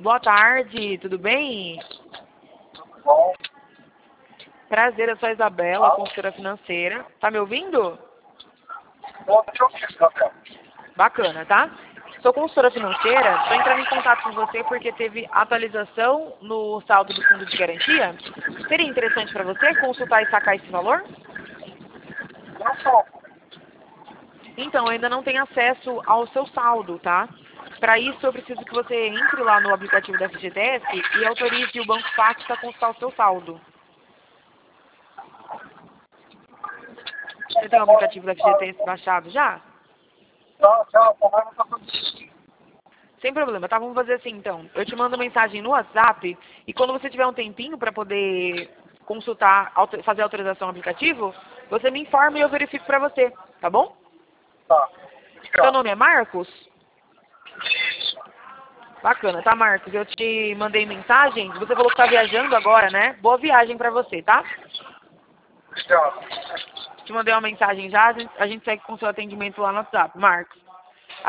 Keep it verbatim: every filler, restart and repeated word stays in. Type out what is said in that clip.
Boa tarde, tudo bem? Bom, Prazer, eu sou a Isabela, consultora financeira. Tá me ouvindo? bom, deixa eu ver, Gabriel. Bacana, tá? Sou consultora financeira, estou entrando em contato com você porque teve atualização no saldo do fundo de garantia. Seria interessante para você consultar e sacar esse valor? Não sou. Então, ainda não tem acesso ao seu saldo, tá? Para isso, eu preciso que você entre lá no aplicativo da F G T S e autorize o Banco Fácil a consultar o seu saldo. Você tem o aplicativo da F G T S baixado já? Não, não, o problema está tudo isso. Sem problema, tá? Vamos fazer assim então. Eu te mando mensagem no WhatsApp e quando você tiver um tempinho para poder consultar, auto- fazer a autorização no aplicativo, você me informa e eu verifico para você, tá bom? Tá. Seu Obrigado. nome é Marcos? Isso. Bacana, tá, Marcos? Eu te mandei mensagem, você falou que tá viajando agora, né? Boa viagem pra você, tá? Obrigado. Te mandei uma mensagem já, a gente, a gente segue com o seu atendimento lá no WhatsApp. Marcos.